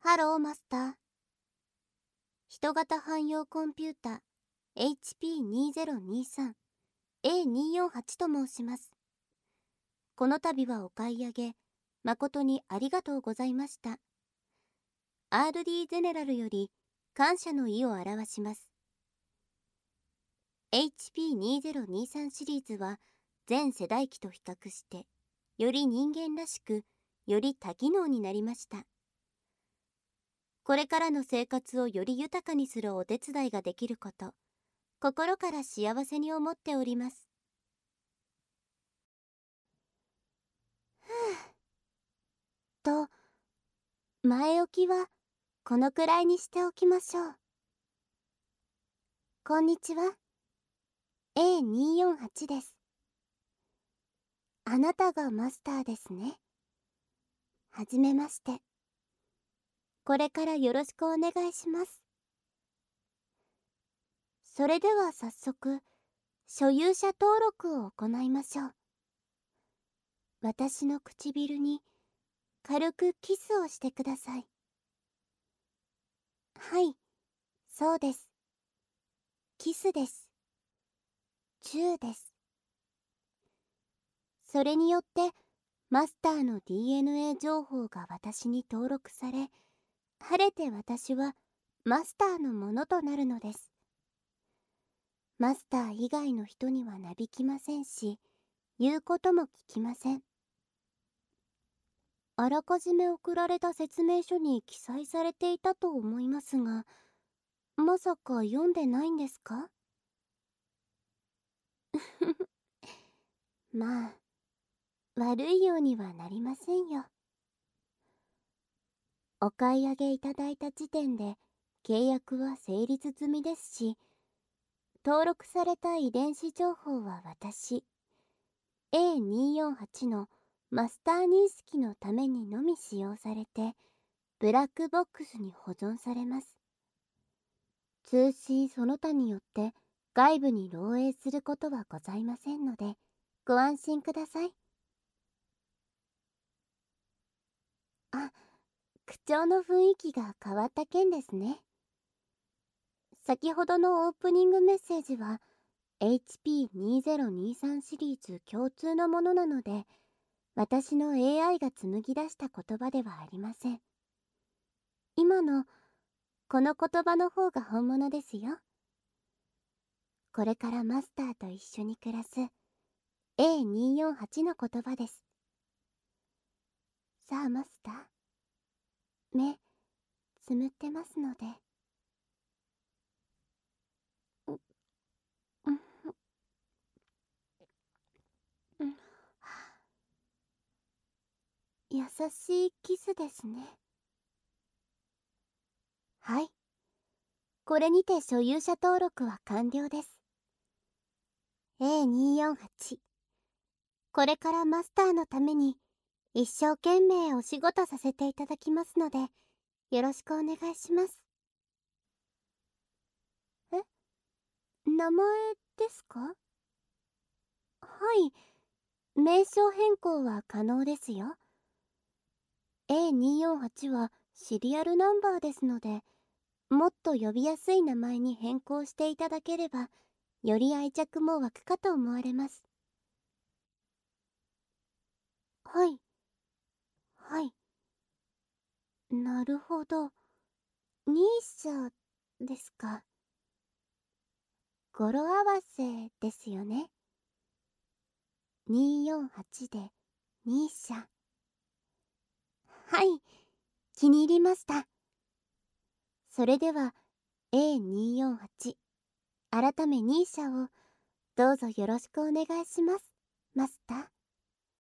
ハローマスター。人型汎用コンピュータ HP2023A248 と申します。この度はお買い上げ誠にありがとうございました。RD ゼネラルより感謝の意を表します。HP2023 シリーズは全世代機と比較してより人間らしくより多機能になりました。これからの生活をより豊かにするお手伝いができること、心から幸せに思っております。前置きはこのくらいにしておきましょう。こんにちは。A248 です。あなたがマスターですね。はじめまして。これからよろしくお願いします。それでは早速、所有者登録を行いましょう。私の唇に軽くキスをしてください。はい、そうです。キスです。チューです。それによってマスターの DNA 情報が私に登録され、晴れて私はマスターのものとなるのです。マスター以外の人にはなびきませんし、言うことも聞きません。あらかじめ送られた説明書に記載されていたと思いますが、まさか読んでないんですか？まあ、悪いようにはなりませんよ。お買い上げいただいた時点で契約は成立済みですし、登録された遺伝子情報は私 A248 のマスター認識のためにのみ使用されてブラックボックスに保存されます。通信その他によって外部に漏洩することはございませんのでご安心ください。あ、口調の雰囲気が変わった件ですね。先ほどのオープニングメッセージは HP2023 シリーズ共通のものなので、私の AI が紡ぎ出した言葉ではありません。今のこの言葉の方が本物ですよ。これからマスターと一緒に暮らす A248 の言葉です。さあマスター、目つむってますので。うんうん、優しいキスですね。はい、これにて所有者登録は完了です。A248、これからマスターのために一生懸命お仕事させていただきますのでよろしくお願いします。え、名前ですか？はい、名称変更は可能ですよ。A248 はシリアルナンバーですので、もっと呼びやすい名前に変更していただければより愛着も湧くかと思われます。はい、はい、なるほど。ニーシャですか。語呂合わせですよね。248でニーシャ。はい、気に入りました。それでは A248 改めニーシャをどうぞよろしくお願いします、マスター。